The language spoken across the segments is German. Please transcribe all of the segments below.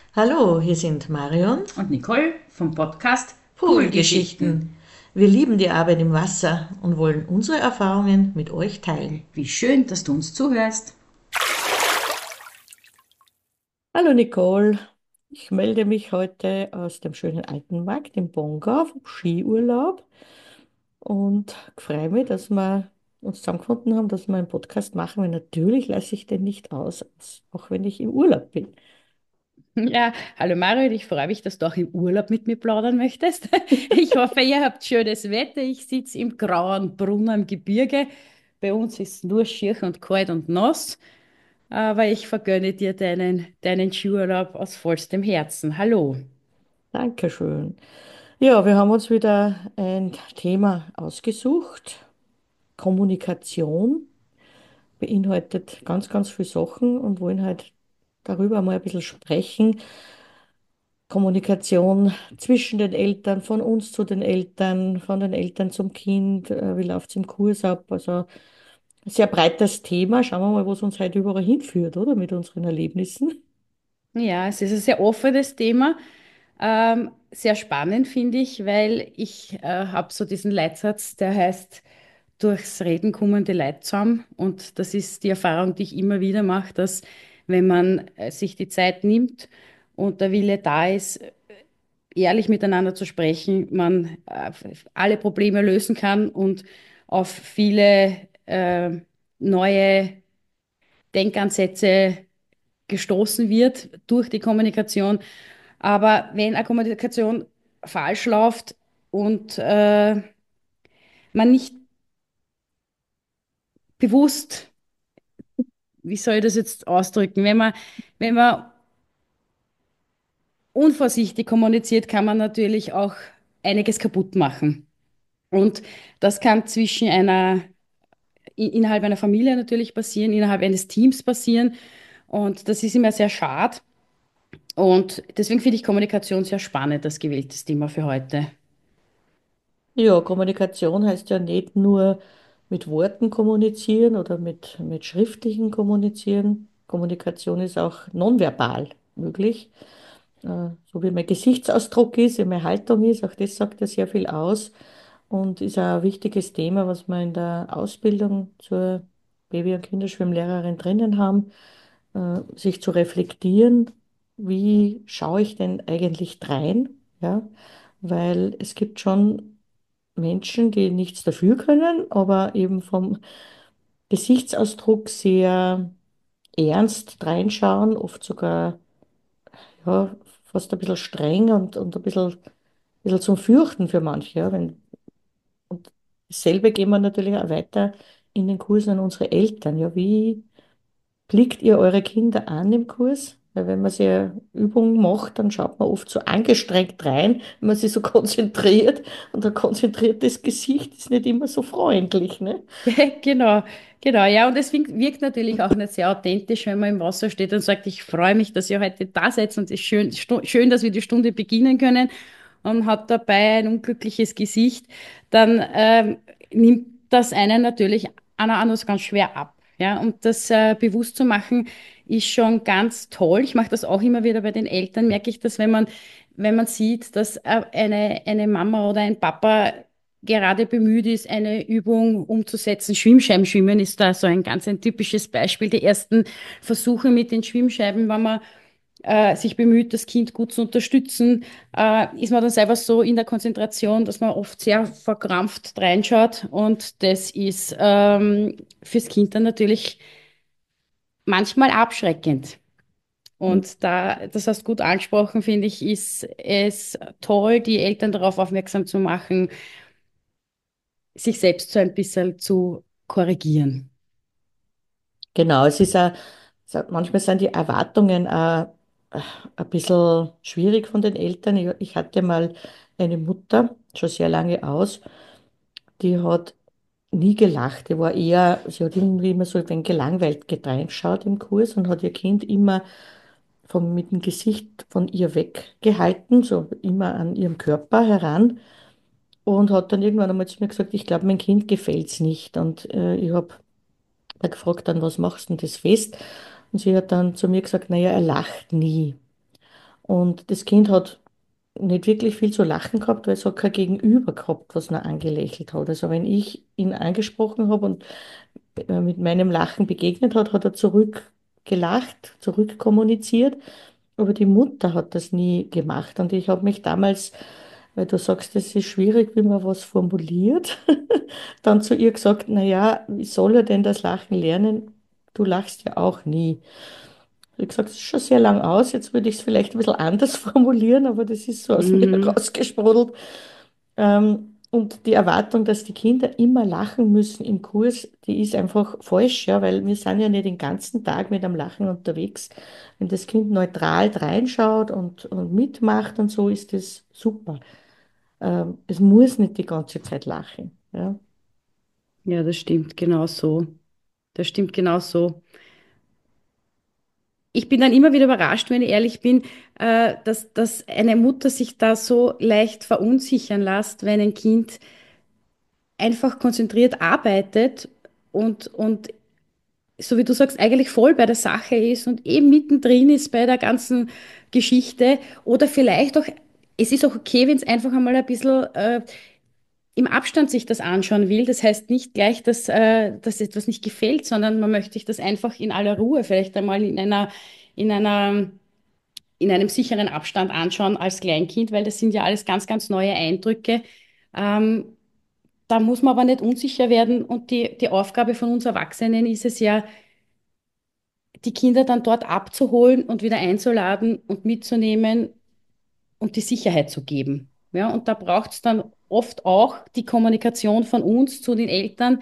Hallo, hier sind Marion. Und Nicole vom Podcast Poolgeschichten. Poolgeschichten. Wir lieben die Arbeit im Wasser und wollen unsere Erfahrungen mit euch teilen. Wie schön, dass du uns zuhörst. Hallo Nicole, ich melde mich heute aus dem schönen Altenmarkt in Bongau vom Skiurlaub und freue mich, dass wir uns zusammengefunden haben, dass wir einen Podcast machen, weil natürlich lasse ich den nicht aus, auch wenn ich im Urlaub bin. Ja, hallo Mario, ich freue mich, dass du auch im Urlaub mit mir plaudern möchtest. Ich hoffe, ihr habt schönes Wetter. Ich sitze im grauen Brunn am Gebirge. Bei uns ist nur schier und kalt und nass, aber ich vergönne dir deinen Skiurlaub aus vollstem Herzen. Hallo. Dankeschön. Ja, wir haben uns wieder ein Thema ausgesucht. Kommunikation beinhaltet ganz, ganz viele Sachen und wollen halt darüber mal ein bisschen sprechen. Kommunikation zwischen den Eltern, von uns zu den Eltern, von den Eltern zum Kind, wie läuft es im Kurs ab? Also ein sehr breites Thema. Schauen wir mal, wo es uns heute überall hinführt, oder? Mit unseren Erlebnissen. Ja, es ist ein sehr offenes Thema. Sehr spannend finde ich, weil ich habe so diesen Leitsatz, der heißt, durchs Reden kommen die Leute zusammen. Und das ist die Erfahrung, die ich immer wieder mache, dass wenn man sich die Zeit nimmt und der Wille da ist, ehrlich miteinander zu sprechen, man alle Probleme lösen kann und auf viele neue Denkansätze gestoßen wird durch die Kommunikation. Aber wenn eine Kommunikation falsch läuft und man nicht bewusst, wie soll ich das jetzt ausdrücken, wenn man unvorsichtig kommuniziert, kann man natürlich auch einiges kaputt machen. Und das kann innerhalb einer Familie natürlich passieren, innerhalb eines Teams passieren. Und das ist immer sehr schade. Und deswegen finde ich Kommunikation sehr spannend, das gewähltes Thema für heute. Ja, Kommunikation heißt ja nicht nur mit Worten kommunizieren oder mit schriftlichen kommunizieren. Kommunikation ist auch nonverbal möglich. So wie mein Gesichtsausdruck ist, wie meine Haltung ist, auch das sagt ja sehr viel aus und ist auch ein wichtiges Thema, was wir in der Ausbildung zur Baby- und Kinderschwimmlehrerin drinnen haben, sich zu reflektieren, wie schaue ich denn eigentlich drein, ja, weil es gibt schon Menschen, die nichts dafür können, aber eben vom Gesichtsausdruck sehr ernst reinschauen, oft sogar ja, fast ein bisschen streng und bisschen zum Fürchten für manche. Ja, und dasselbe gehen wir natürlich auch weiter in den Kursen an unsere Eltern. Ja, wie blickt ihr eure Kinder an im Kurs? Weil wenn man so eine Übung macht, dann schaut man oft so angestrengt rein, wenn man sich so konzentriert. Und ein konzentriertes Gesicht ist nicht immer so freundlich, ne? Genau, genau, ja. Und es wirkt natürlich auch nicht sehr authentisch, wenn man im Wasser steht und sagt, ich freue mich, dass ihr heute da seid und es ist schön, dass wir die Stunde beginnen können und hat dabei ein unglückliches Gesicht, dann nimmt das einen natürlich einer anders ganz schwer ab. Ja, und das bewusst zu machen, ist schon ganz toll. Ich mache das auch immer wieder bei den Eltern, merke ich das, wenn man sieht, dass eine Mama oder ein Papa gerade bemüht ist, eine Übung umzusetzen. Schwimmscheibenschwimmen ist da so ein typisches Beispiel. Die ersten Versuche mit den Schwimmscheiben, wenn man sich bemüht, das Kind gut zu unterstützen, ist man dann selber so in der Konzentration, dass man oft sehr verkrampft reinschaut. Und das ist fürs Kind dann natürlich manchmal abschreckend. Und das hast du gut angesprochen, finde ich, ist es toll, die Eltern darauf aufmerksam zu machen, sich selbst so ein bisschen zu korrigieren. Genau, es ist auch, manchmal sind die Erwartungen auch ein bisschen schwierig von den Eltern. Ich hatte mal eine Mutter, schon sehr lange aus, die hat nie gelacht. Die war eher, sie hat irgendwie immer so ein wenig gelangweilt gedreinschaut im Kurs und hat ihr Kind immer mit dem Gesicht von ihr weggehalten, so immer an ihrem Körper heran und hat dann irgendwann einmal zu mir gesagt, ich glaube, mein Kind gefällt's nicht. Und ich habe da gefragt, dann, was machst du denn das fest? Und sie hat dann zu mir gesagt, naja, er lacht nie. Und das Kind hat nicht wirklich viel zu lachen gehabt, weil es hat kein Gegenüber gehabt, was ihn angelächelt hat. Also wenn ich ihn angesprochen habe und mit meinem Lachen begegnet hat, hat er zurückgelacht, zurückkommuniziert. Aber die Mutter hat das nie gemacht. Und ich habe mich damals, weil du sagst, es ist schwierig, wie man was formuliert, dann zu ihr gesagt, naja, wie soll er denn das Lachen lernen? Du lachst ja auch nie. Wie gesagt, es ist schon sehr lang aus. Jetzt würde ich es vielleicht ein bisschen anders formulieren, aber das ist so aus mir Mhm. rausgesprudelt. Und die Erwartung, dass die Kinder immer lachen müssen im Kurs, die ist einfach falsch, ja, weil wir sind ja nicht den ganzen Tag mit einem Lachen unterwegs. Wenn das Kind neutral reinschaut und mitmacht und so, ist das super. Es muss nicht die ganze Zeit lachen. Ja, Ja, das stimmt genau so. Das stimmt genau so. Ich bin dann immer wieder überrascht, wenn ich ehrlich bin, dass eine Mutter sich da so leicht verunsichern lässt, wenn ein Kind einfach konzentriert arbeitet und so wie du sagst, eigentlich voll bei der Sache ist und eben mittendrin ist bei der ganzen Geschichte. Oder vielleicht auch, es ist auch okay, wenn es einfach einmal ein bisschen im Abstand sich das anschauen will. Das heißt nicht gleich, dass etwas nicht gefällt, sondern man möchte sich das einfach in aller Ruhe, vielleicht einmal in einer, in einem sicheren Abstand anschauen als Kleinkind, weil das sind ja alles ganz, ganz neue Eindrücke. Ähm, Da muss man aber nicht unsicher werden und die Aufgabe von uns Erwachsenen ist es ja, die Kinder dann dort abzuholen und wieder einzuladen und mitzunehmen und die Sicherheit zu geben. Ja, und da braucht es dann oft auch die Kommunikation von uns zu den Eltern,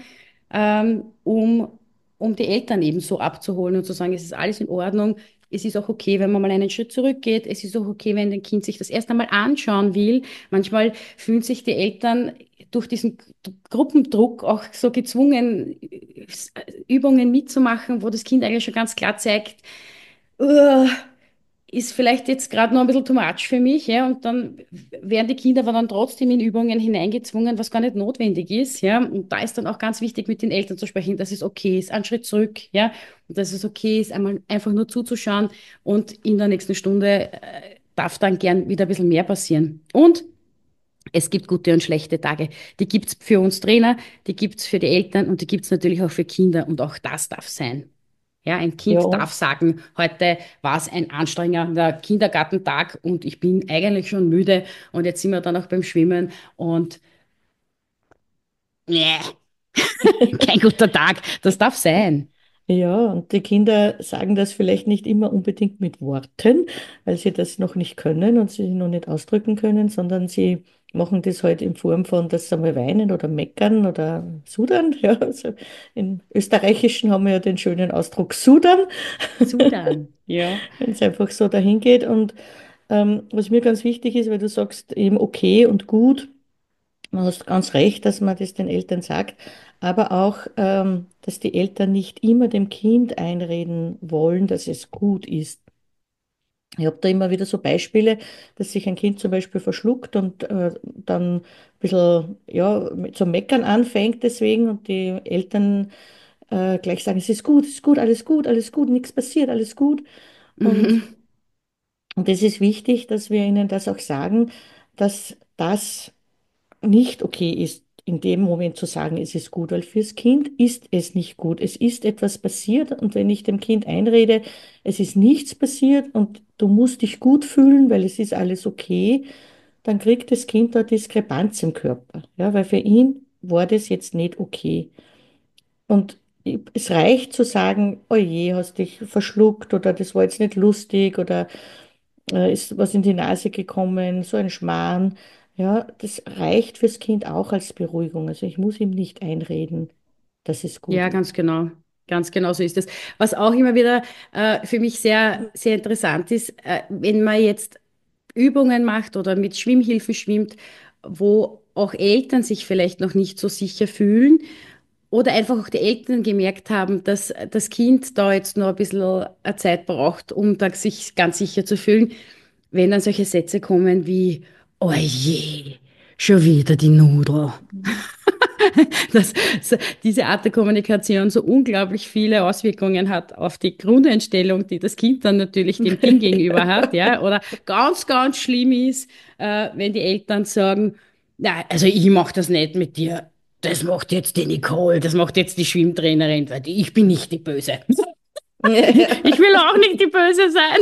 um die Eltern eben so abzuholen und zu sagen, es ist alles in Ordnung. Es ist auch okay, wenn man mal einen Schritt zurückgeht. Es ist auch okay, wenn ein Kind sich das erst einmal anschauen will. Manchmal fühlen sich die Eltern durch diesen Gruppendruck auch so gezwungen, Übungen mitzumachen, wo das Kind eigentlich schon ganz klar zeigt, "Uah, ist vielleicht jetzt gerade noch ein bisschen too much für mich, ja, und dann werden die Kinder aber dann trotzdem in Übungen hineingezwungen, was gar nicht notwendig ist, ja, und da ist dann auch ganz wichtig, mit den Eltern zu sprechen, dass es okay ist, einen Schritt zurück, ja, und dass es okay ist, einmal einfach nur zuzuschauen und in der nächsten Stunde darf dann gern wieder ein bisschen mehr passieren. Und es gibt gute und schlechte Tage. Die gibt es für uns Trainer, die gibt es für die Eltern und die gibt es natürlich auch für Kinder und auch das darf sein. Ja, ein ja, Kind darf sagen, heute war es ein anstrengender Kindergartentag und ich bin eigentlich schon müde und jetzt sind wir dann auch beim Schwimmen und nee, kein guter Tag. Das darf sein. ja, und die Kinder sagen das vielleicht nicht immer unbedingt mit Worten, weil sie das noch nicht können und sie noch nicht ausdrücken können, sondern sie machen das halt in Form von, dass sie mal weinen oder meckern oder sudern. Ja, also im Österreichischen haben wir ja den schönen Ausdruck sudern, Sudan, ja. wenn es einfach so dahin geht. Und was mir ganz wichtig ist, weil du sagst eben okay und gut. Du hast ganz recht, dass man das den Eltern sagt, aber auch, dass die Eltern nicht immer dem Kind einreden wollen, dass es gut ist. Ich habe da immer wieder so Beispiele, dass sich ein Kind zum Beispiel verschluckt und dann ein bisschen ja, zum Meckern anfängt deswegen und die Eltern gleich sagen, es ist gut, alles gut, nichts passiert, alles gut. Und, Mhm. und das ist wichtig, dass wir ihnen das auch sagen, dass das nicht okay ist, in dem Moment zu sagen, es ist gut, weil fürs Kind ist es nicht gut. Es ist etwas passiert und wenn ich dem Kind einrede, es ist nichts passiert und du musst dich gut fühlen, weil es ist alles okay, dann kriegt das Kind da Diskrepanz im Körper. Ja, weil für ihn war das jetzt nicht okay. Und es reicht zu sagen, oh je, hast dich verschluckt oder das war jetzt nicht lustig oder ist was in die Nase gekommen, so ein Schmarrn. Ja, das reicht fürs Kind auch als Beruhigung. Also ich muss ihm nicht einreden, dass es gut Ja, ist. ganz genau. Ganz genau so ist es. Was auch immer wieder für mich sehr, sehr interessant ist, wenn man jetzt Übungen macht oder mit Schwimmhilfen schwimmt, wo auch Eltern sich vielleicht noch nicht so sicher fühlen oder einfach auch die Eltern gemerkt haben, dass das Kind da jetzt noch ein bisschen Zeit braucht, um da sich ganz sicher zu fühlen, wenn dann solche Sätze kommen wie, oh je, schon wieder die Nudel. dass diese Art der Kommunikation so unglaublich viele Auswirkungen hat auf die Grundeinstellung, die das Kind dann natürlich dem Kind gegenüber hat, ja, oder ganz, ganz schlimm ist, wenn die Eltern sagen, na, also ich mache das nicht mit dir. Das macht jetzt die Nicole, das macht jetzt die Schwimmtrainerin, weil ich bin nicht die Böse. Ich will auch nicht die Böse sein.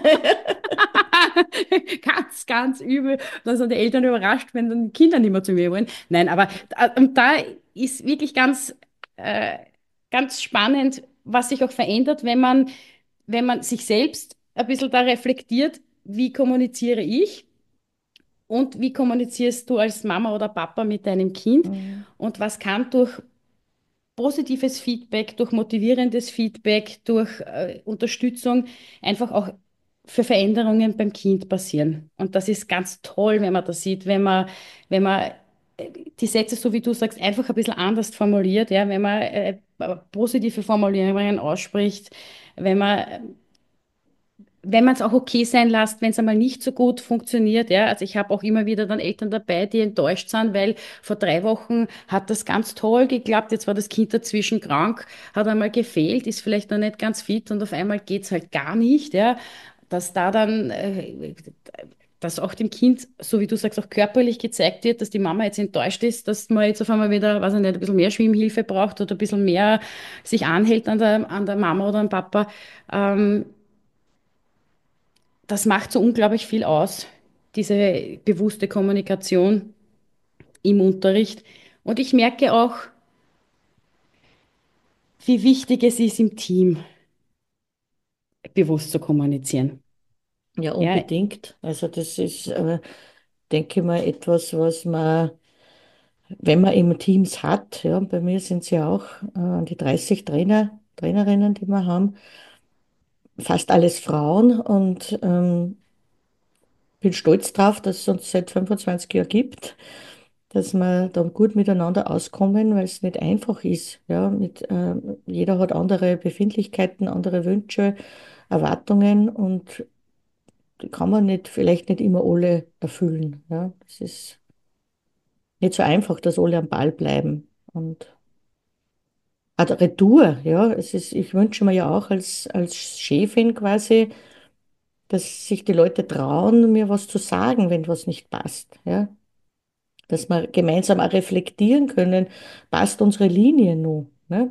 Ganz, ganz übel. Dann sind die Eltern überrascht, wenn dann die Kinder nicht mehr zu mir wollen. Nein, aber und da ist wirklich äh, ganz spannend, was sich auch verändert, wenn man sich selbst ein bisschen da reflektiert, wie kommuniziere ich und wie kommunizierst du als Mama oder Papa mit deinem Kind Mhm. und was kann durch positives Feedback, durch motivierendes Feedback, durch Unterstützung einfach auch für Veränderungen beim Kind passieren. Und das ist ganz toll, wenn man das sieht, wenn man die Sätze, so wie du sagst, einfach ein bisschen anders formuliert, ja, wenn man positive Formulierungen ausspricht, wenn man wenn man es auch okay sein lässt, wenn es einmal nicht so gut funktioniert, ja. Also ich habe auch immer wieder dann Eltern dabei, die enttäuscht sind, weil vor 3 Wochen hat das ganz toll geklappt. Jetzt war das Kind dazwischen krank, hat einmal gefehlt, ist vielleicht noch nicht ganz fit und auf einmal geht's halt gar nicht, ja. Dass da dann, dass auch dem Kind, so wie du sagst, auch körperlich gezeigt wird, dass die Mama jetzt enttäuscht ist, dass man jetzt auf einmal wieder, weiß ich nicht, ein bisschen mehr Schwimmhilfe braucht oder ein bisschen mehr sich anhält an der Mama oder am Papa. Ähm, Das macht so unglaublich viel aus, diese bewusste Kommunikation im Unterricht. Und ich merke auch, wie wichtig es ist, im Team bewusst zu kommunizieren. Ja, Ja, unbedingt. Also das ist, denke ich mal, etwas, was man, wenn man eben Teams hat, ja, bei mir sind es ja auch an die 30 Trainerinnen, die wir haben, fast alles Frauen und bin stolz drauf, dass es uns seit 25 Jahren gibt, dass wir da gut miteinander auskommen, weil es nicht einfach ist. Ja, jeder hat andere Befindlichkeiten, andere Wünsche, Erwartungen und die kann man nicht, vielleicht nicht immer alle erfüllen. Ja, es ist nicht so einfach, dass alle am Ball bleiben. Und auch der Retour, ja, es ist, ich wünsche mir ja auch als Chefin quasi, dass sich die Leute trauen, mir was zu sagen, wenn was nicht passt. Ja, dass wir gemeinsam auch reflektieren können, passt unsere Linie nun? Ne?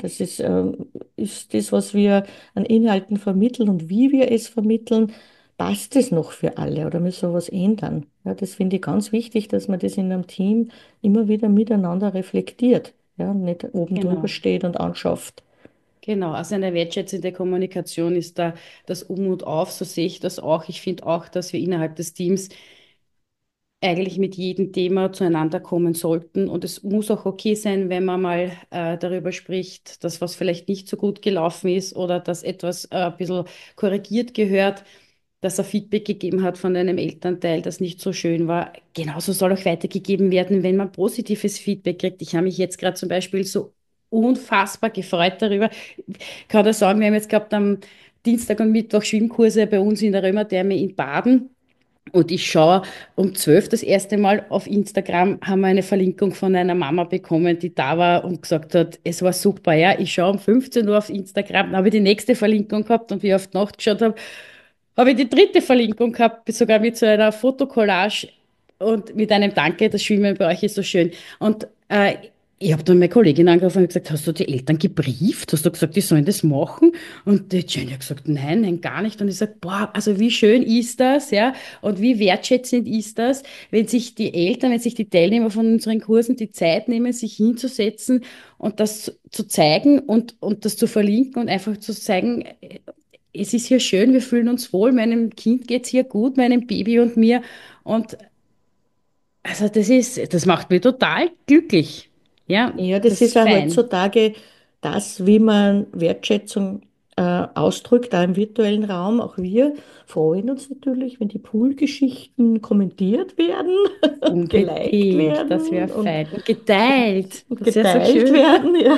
Ist das, was wir an Inhalten vermitteln und wie wir es vermitteln, passt es noch für alle oder müssen wir was ändern? Ja, das finde ich ganz wichtig, dass man das in einem Team immer wieder miteinander reflektiert, ja, nicht oben drüber genau. steht und anschafft. Genau, also eine wertschätzende Kommunikation ist da das Um und Auf, so sehe ich das auch. Ich finde auch, dass wir innerhalb des Teams eigentlich mit jedem Thema zueinander kommen sollten. Und es muss auch okay sein, wenn man mal darüber spricht, dass was vielleicht nicht so gut gelaufen ist oder dass etwas ein bisschen korrigiert gehört, dass er Feedback gegeben hat von einem Elternteil, das nicht so schön war. Genauso soll auch weitergegeben werden, wenn man positives Feedback kriegt. Ich habe mich jetzt gerade zum Beispiel so unfassbar gefreut darüber. Ich kann da sagen, wir haben jetzt gehabt am Dienstag und Mittwoch Schwimmkurse bei uns in der Römertherme in Baden. Und ich schaue um 12 das erste Mal auf Instagram, haben wir eine Verlinkung von einer Mama bekommen, die da war und gesagt hat, es war super, ja. Ich schaue um 15 Uhr auf Instagram, dann habe ich die nächste Verlinkung gehabt und wie ich auf die Nacht geschaut habe, habe ich die dritte Verlinkung gehabt, sogar mit so einer Fotokollage und mit einem Danke, das Schwimmen bei euch ist so schön. Und ich habe dann meine Kollegin angerufen und gesagt, hast du die Eltern gebrieft? Hast du gesagt, die sollen das machen? Und die Jenny hat gesagt, nein, nein, gar nicht. Und ich sage, boah, also wie schön ist das, ja? Und wie wertschätzend ist das, wenn sich die Eltern, wenn sich die Teilnehmer von unseren Kursen die Zeit nehmen, sich hinzusetzen und das zu zeigen und das zu verlinken und einfach zu zeigen, es ist hier schön, wir fühlen uns wohl, meinem Kind geht es hier gut, meinem Baby und mir. Und also das macht mich total glücklich. Ja, Ja, das das ist ist ja fein. heutzutage das, wie man Wertschätzung ausdrückt, da im virtuellen Raum. Auch wir freuen uns natürlich, wenn die Poolgeschichten kommentiert werden, geliked Unbedingt, das wäre werden fein. Und geteilt, und das wäre so geteilt schön. werden, ja.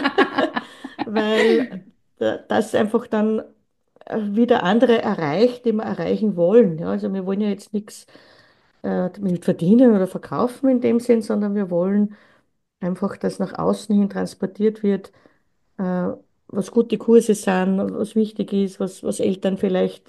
Weil das einfach dann wieder andere erreicht, die wir erreichen wollen. Ja, also wir wollen ja jetzt nichts mit verdienen oder verkaufen in dem Sinn, sondern wir wollen einfach, dass nach außen hin transportiert wird, äh, was gute Kurse sind, was wichtig ist, was Eltern vielleicht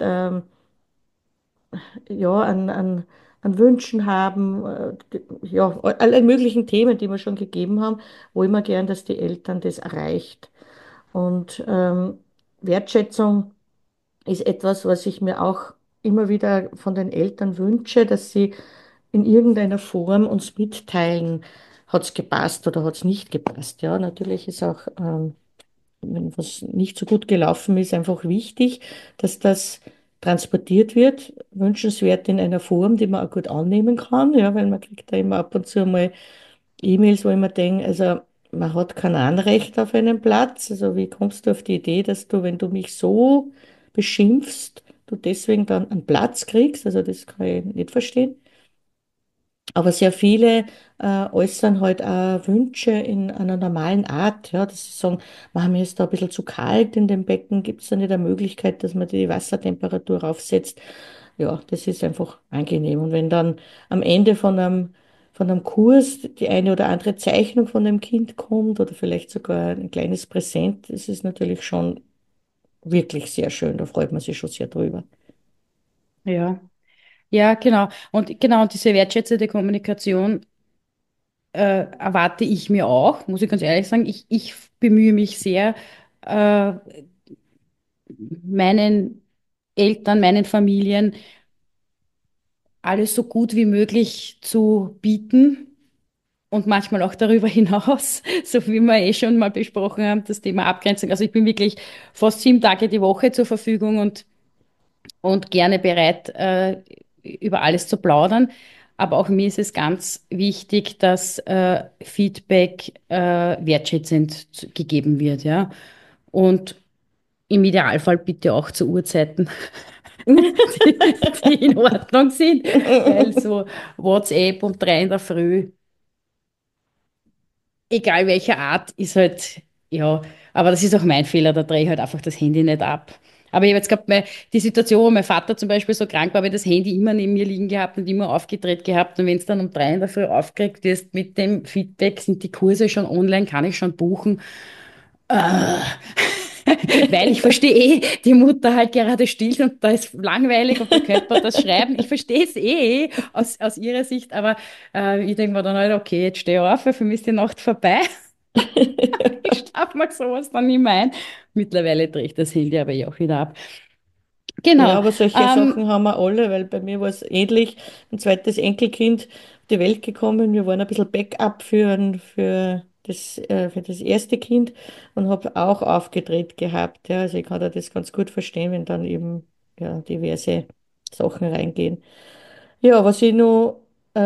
ja, an Wünschen haben, ja, alle möglichen Themen, die wir schon gegeben haben, wollen wir gern, dass die Eltern das erreicht. Und Wertschätzung ist etwas, was ich mir auch immer wieder von den Eltern wünsche, dass sie in irgendeiner Form uns mitteilen, hat es gepasst oder hat es nicht gepasst. Ja, natürlich ist auch, wenn was nicht so gut gelaufen ist, einfach wichtig, dass das transportiert wird, wünschenswert in einer Form, die man auch gut annehmen kann, ja, weil man kriegt da immer ab und zu mal E-Mails, wo ich mir denke, also man hat kein Anrecht auf einen Platz. Also wie kommst du auf die Idee, dass du, wenn du mich so beschimpfst, du deswegen dann einen Platz kriegst? Also das kann ich nicht verstehen. Aber sehr viele äußern halt auch Wünsche in einer normalen Art, ja, dass sie sagen, "Ma, mir ist da ein bisschen zu kalt in dem Becken, gibt es da nicht eine Möglichkeit, dass man die Wassertemperatur raufsetzt?" Ja, das ist einfach angenehm. Und wenn dann am Ende von einem Kurs die eine oder andere Zeichnung von dem Kind kommt oder vielleicht sogar ein kleines Präsent, das ist natürlich schon wirklich sehr schön. Da freut man sich schon sehr drüber. Ja, ja, genau. Und genau diese wertschätzende Kommunikation erwarte ich mir auch, muss ich ganz ehrlich sagen. Ich bemühe mich sehr, äh, meinen Eltern, meinen Familien alles so gut wie möglich zu bieten und manchmal auch darüber hinaus, so wie wir eh schon mal besprochen haben, das Thema Abgrenzung. Also ich bin wirklich fast 7 Tage die Woche zur Verfügung und gerne bereit, über alles zu plaudern. Aber auch mir ist es ganz wichtig, dass Feedback wertschätzend gegeben wird, ja. Und im Idealfall bitte auch zu Uhrzeiten, die, die in Ordnung sind, weil so WhatsApp um 3 in der Früh, egal welcher Art, ist halt, ja, aber das ist auch mein Fehler, da drehe ich halt einfach das Handy nicht ab. Aber ich habe jetzt gehabt, die Situation, wo mein Vater zum Beispiel so krank war, habe ich das Handy immer neben mir liegen gehabt und immer aufgedreht gehabt. Und wenn es dann um 3 in der Früh aufgeregt wirst mit dem Feedback, sind die Kurse schon online, kann ich schon buchen. Äh, Weil ich verstehe die Mutter halt gerade stillt und da ist langweilig und da könnte man das schreiben. Ich verstehe es aus ihrer Sicht, aber ich denke mir dann halt, okay, jetzt steh auf, weil für mich ist die Nacht vorbei. Ich schlafe mal sowas dann nicht mehr ein. Mittlerweile drehe ich das Handy aber eh auch wieder ab. Ja, Genau. aber solche Ähm, Sachen haben wir alle, weil bei mir war es ähnlich. Ein zweites Enkelkind auf die Welt gekommen. Wir waren ein bisschen Backup für das erste Kind und habe auch aufgedreht gehabt. Ja, also ich kann da das ganz gut verstehen, wenn dann eben ja, diverse Sachen reingehen. Ja, was ich noch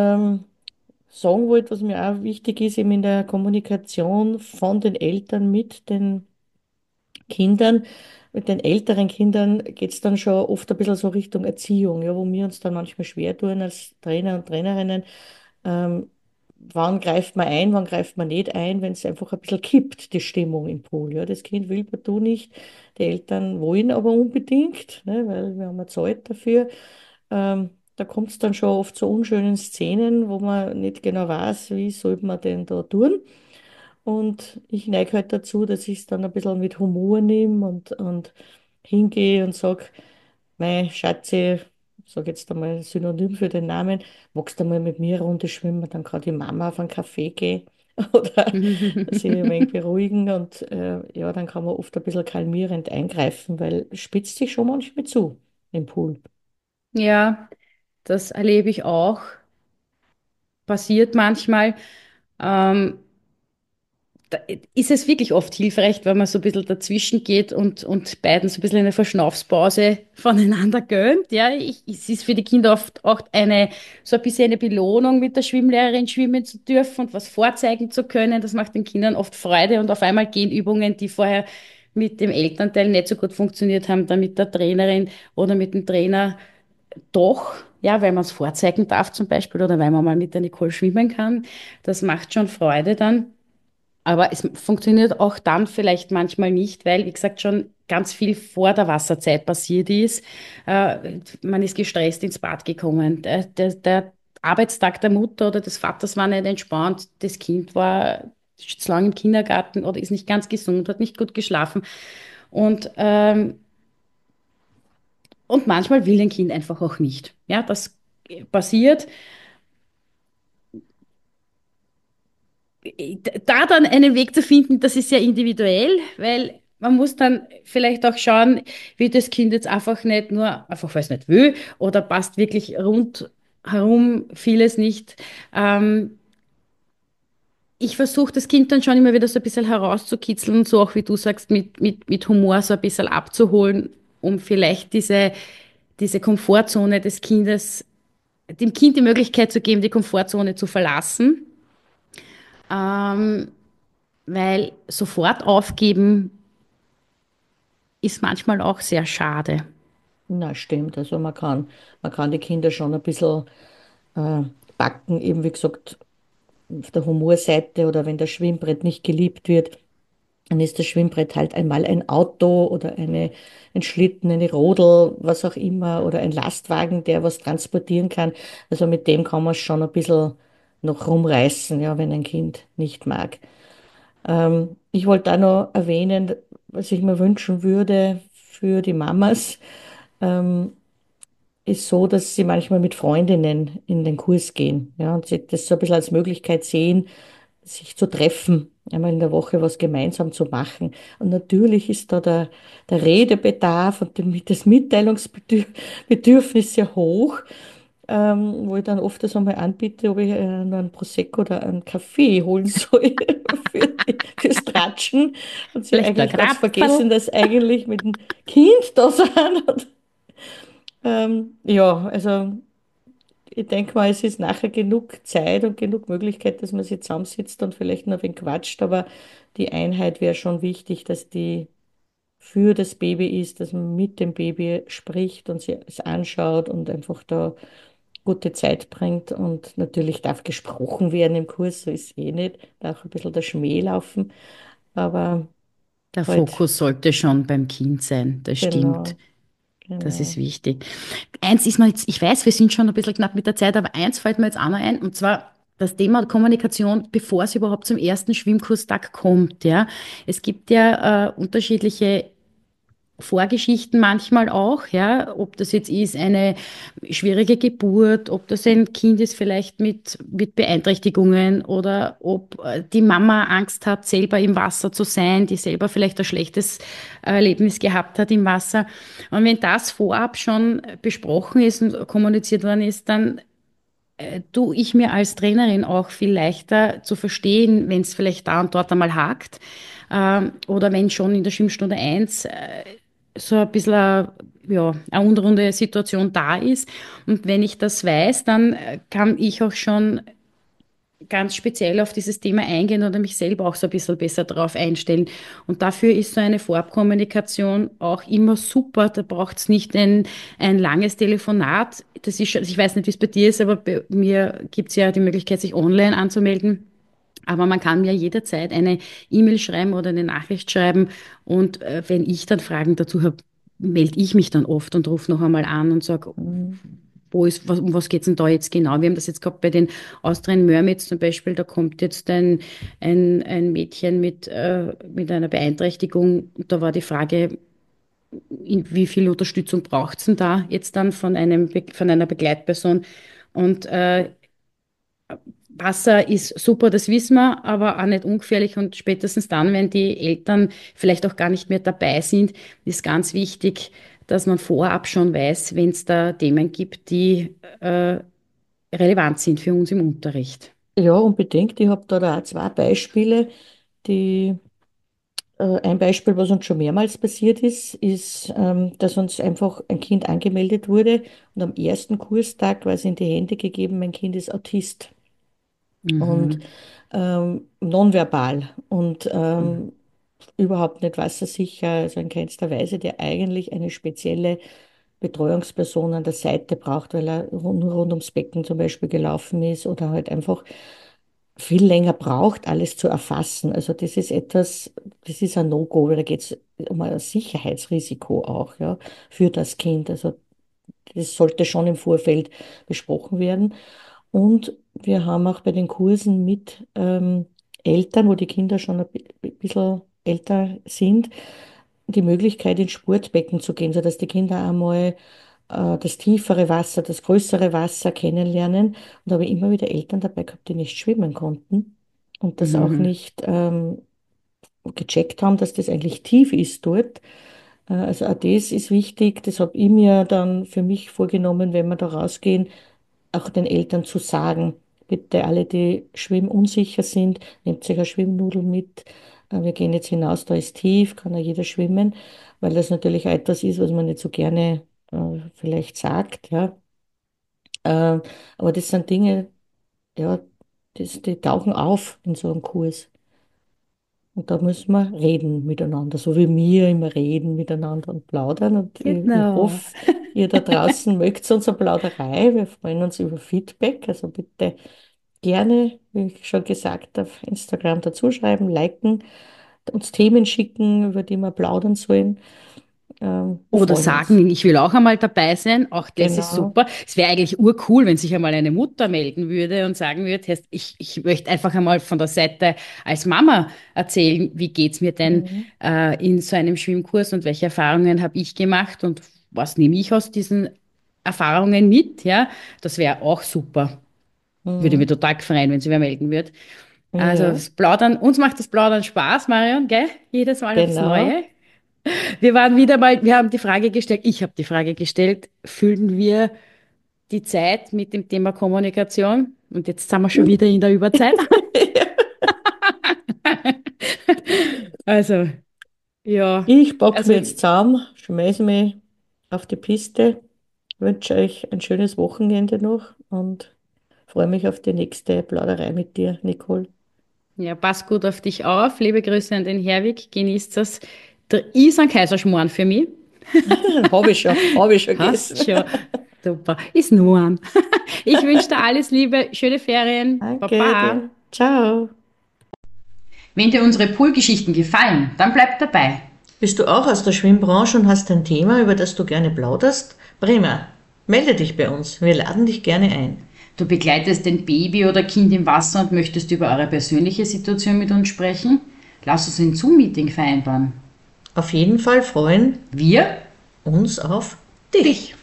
sagen wollte, was mir auch wichtig ist, eben in der Kommunikation von den Eltern mit den Kindern, mit den älteren Kindern geht es dann schon oft ein bisschen so Richtung Erziehung, ja, wo wir uns dann manchmal schwer tun als Trainer und Trainerinnen. Ähm, Wann greift man ein, wann greift man nicht ein, wenn es einfach ein bisschen kippt, die Stimmung im Pool. Ja, das Kind will partout nicht, die Eltern wollen aber unbedingt, ne, weil wir haben ja Zeit dafür. Da kommt es dann schon oft zu unschönen Szenen, wo man nicht genau weiß, wie soll man denn da tun. Und ich neige halt dazu, dass ich es dann ein bisschen mit Humor nehme und hingehe und sage, mein Schatzi, ich sage jetzt einmal ein Synonym für den Namen, magst du mal mit mir eine Runde schwimmen, dann kann die Mama auf einen Kaffee gehen oder sie ein wenig beruhigen und ja, dann kann man oft ein bisschen kalmierend eingreifen, weil es spitzt sich schon manchmal zu im Pool. ja, das erlebe ich auch. Passiert manchmal. Ähm, Da ist es wirklich oft hilfreich, wenn man so ein bisschen dazwischen geht und beiden so ein bisschen eine Verschnaufspause voneinander gönnt. Ja, es ist für die Kinder oft auch so ein bisschen eine Belohnung, mit der Schwimmlehrerin schwimmen zu dürfen und was vorzeigen zu können. Das macht den Kindern oft Freude und auf einmal gehen Übungen, die vorher mit dem Elternteil nicht so gut funktioniert haben, dann mit der Trainerin oder mit dem Trainer doch. Ja, weil man es vorzeigen darf zum Beispiel oder weil man mal mit der Nicole schwimmen kann. Das macht schon Freude dann. Aber es funktioniert auch dann vielleicht manchmal nicht, weil, wie gesagt, schon ganz viel vor der Wasserzeit passiert ist. Man ist gestresst ins Bad gekommen. Der Arbeitstag der Mutter oder des Vaters war nicht entspannt. Das Kind war zu lange im Kindergarten oder ist nicht ganz gesund, hat nicht gut geschlafen. Und, und manchmal will ein Kind einfach auch nicht. Ja, das passiert. Da dann einen Weg zu finden, das ist ja individuell, weil man muss dann vielleicht auch schauen, wie das Kind jetzt einfach nicht nur, einfach weil es nicht will, oder passt wirklich rundherum vieles nicht. Ähm, Ich versuche das Kind dann schon immer wieder so ein bisschen herauszukitzeln, so auch wie du sagst, mit Humor so ein bisschen abzuholen, um vielleicht diese Komfortzone des Kindes, dem Kind die Möglichkeit zu geben, die Komfortzone zu verlassen. Ähm, Weil sofort aufgeben ist manchmal auch sehr schade. Na, stimmt. Also man kann die Kinder schon ein bisschen äh, backen, eben wie gesagt, auf der Humorseite oder wenn das Schwimmbrett nicht geliebt wird, dann ist das Schwimmbrett halt einmal ein Auto oder ein Schlitten, eine Rodel, was auch immer, oder ein Lastwagen, der was transportieren kann. Also mit dem kann man es schon ein bisschen noch rumreißen, ja, wenn ein Kind nicht mag. Ich wollte auch noch erwähnen, was ich mir wünschen würde für die Mamas, ähm, ist so, dass sie manchmal mit Freundinnen in den Kurs gehen, ja, und sie das so ein bisschen als Möglichkeit sehen, sich zu treffen, einmal in der Woche was gemeinsam zu machen. Und natürlich ist da der Redebedarf und das Mitteilungsbedürfnis sehr hoch, wo ich dann oft das einmal anbiete, ob ich einen Prosecco oder einen Kaffee holen soll fürs Tratschen. Und sie Vielleicht ein eigentlich ganz Krapferl. vergessen, dass eigentlich mit dem Kind da sind. Und, ja, also ich denke mal, es ist nachher genug Zeit und genug Möglichkeit, dass man sich zusammensitzt und vielleicht noch ein wenig quatscht, aber die Einheit wäre schon wichtig, dass die für das Baby ist, dass man mit dem Baby spricht und sie es anschaut und einfach da gute Zeit bringt. Und natürlich darf gesprochen werden im Kurs, so ist eh nicht, darf ein bisschen der Schmäh laufen, aber Der halt, Fokus sollte schon beim Kind sein, das stimmt. genau, Das ist genau. wichtig. Eins ist mir jetzt, ich weiß, wir sind schon ein bisschen knapp mit der Zeit, aber eins fällt mir jetzt auch noch ein, und zwar das Thema Kommunikation, bevor es überhaupt zum ersten Schwimmkurstag kommt, ja. Es gibt ja unterschiedliche Vorgeschichten manchmal auch, ja, ob das jetzt ist eine schwierige Geburt, ob das ein Kind ist vielleicht mit Beeinträchtigungen oder ob die Mama Angst hat, selber im Wasser zu sein, die selber vielleicht ein schlechtes Erlebnis gehabt hat im Wasser. Und wenn das vorab schon besprochen ist und kommuniziert worden ist, dann tue ich mir als Trainerin auch viel leichter zu verstehen, wenn es vielleicht da und dort einmal hakt. Oder wenn schon in der Schwimmstunde eins so ein bisschen ja, eine unrunde Situation da ist. Und wenn ich das weiß, dann kann ich auch schon ganz speziell auf dieses Thema eingehen oder mich selber auch so ein bisschen besser darauf einstellen. Und dafür ist so eine Vorabkommunikation auch immer super. Da braucht es nicht ein langes Telefonat. Das ist, ich weiß nicht, wie es bei dir ist, aber bei mir gibt es ja die Möglichkeit, sich online anzumelden. Aber man kann mir jederzeit eine E-Mail schreiben oder eine Nachricht schreiben. Und wenn ich dann Fragen dazu habe, melde ich mich dann oft und rufe noch einmal an und sage, Mhm. um was geht's denn da jetzt genau? Wir haben das jetzt gehabt bei den Austrian Mermaids zum Beispiel, da kommt jetzt ein Mädchen mit einer Beeinträchtigung. Und da war die Frage, wie viel Unterstützung braucht's denn da jetzt dann von einer Begleitperson? Und Wasser ist super, das wissen wir, aber auch nicht ungefährlich. Und spätestens dann, wenn die Eltern vielleicht auch gar nicht mehr dabei sind, ist ganz wichtig, dass man vorab schon weiß, wenn es da Themen gibt, die relevant sind für uns im Unterricht. Ja, unbedingt. Ich habe da auch zwei Beispiele, die ein Beispiel, was uns schon mehrmals passiert ist, ist, dass uns einfach ein Kind angemeldet wurde und am ersten Kurstag war es in die Hände gegeben, mein Kind ist Autist und Mhm. nonverbal und Mhm. überhaupt nicht wassersicher, also in keinster Weise, der eigentlich eine spezielle Betreuungsperson an der Seite braucht, weil er nur rund ums Becken zum Beispiel gelaufen ist oder halt einfach viel länger braucht, alles zu erfassen. Also das ist etwas, das ist ein No-Go, weil da geht es um ein Sicherheitsrisiko auch, ja, für das Kind. Also das sollte schon im Vorfeld besprochen werden. Und wir haben auch bei den Kursen mit Eltern, wo die Kinder schon ein bisschen älter sind, die Möglichkeit, ins Sportbecken zu gehen, sodass die Kinder einmal das tiefere Wasser, das größere Wasser kennenlernen. Und da habe ich immer wieder Eltern dabei gehabt, die nicht schwimmen konnten und das auch Mhm. nicht gecheckt haben, dass das eigentlich tief ist dort. Also auch das ist wichtig. Das habe ich mir dann für mich vorgenommen, wenn wir da rausgehen, auch den Eltern zu sagen, bitte alle, die schwimmunsicher sind, nehmt sich eine Schwimmnudel mit. Wir gehen jetzt hinaus, da ist tief, kann ja jeder schwimmen, weil das natürlich auch etwas ist, was man nicht so gerne vielleicht sagt, ja. Aber das sind Dinge, ja, die tauchen auf in so einem Kurs. Und da müssen wir reden miteinander, so wie wir immer reden miteinander und plaudern. Und ich Genau. hoffe, ihr da draußen mögt unsere Plauderei. Wir freuen uns über Feedback. Also bitte gerne, wie ich schon gesagt, auf Instagram dazuschreiben, liken, uns Themen schicken, über die wir plaudern sollen. Wir Oder freuen uns. sagen, ich will auch einmal dabei sein. Auch das ist Genau. super. Es wäre eigentlich urcool, wenn sich einmal eine Mutter melden würde und sagen würde, "Heißt, ich möchte einfach einmal von der Seite als Mama erzählen, wie geht's mir denn Mhm. in so einem Schwimmkurs und welche Erfahrungen habe ich gemacht und was nehme ich aus diesen Erfahrungen mit, ja? Das wäre auch super. Würde mich Mhm. total freuen, wenn sie wer melden würde. Also Ja, das Plaudern, uns macht das Plaudern Spaß, Marion, gell? Jedes Mal aufs genau. Neue. Wir waren wieder mal, wir haben die Frage gestellt, ich habe die Frage gestellt, füllen wir die Zeit mit dem Thema Kommunikation? Und jetzt sind wir schon wieder in der Überzeit. Also, ja, Ich packe also mir jetzt zusammen, schmeiße mich auf die Piste, wünsche euch ein schönes Wochenende noch und freue mich auf die nächste Plauderei mit dir, Nicole. ja, pass gut auf dich auf. Liebe Grüße an den Herwig, genießt das. Der ist ein Kaiserschmarrn für mich. Habe ich schon Hast gegessen. schon. Super. Ist nur ein. Ich wünsche dir alles Liebe, schöne Ferien. Danke Baba. dir. Ciao. Wenn dir unsere Poolgeschichten gefallen, dann bleib dabei. Bist du auch aus der Schwimmbranche und hast ein Thema, über das du gerne plauderst? Prima. Melde dich bei uns. Wir laden dich gerne ein. Du begleitest ein Baby oder Kind im Wasser und möchtest über eure persönliche Situation mit uns sprechen? Lass uns ein Zoom-Meeting vereinbaren. Auf jeden Fall freuen Wir? uns auf dich. Dich.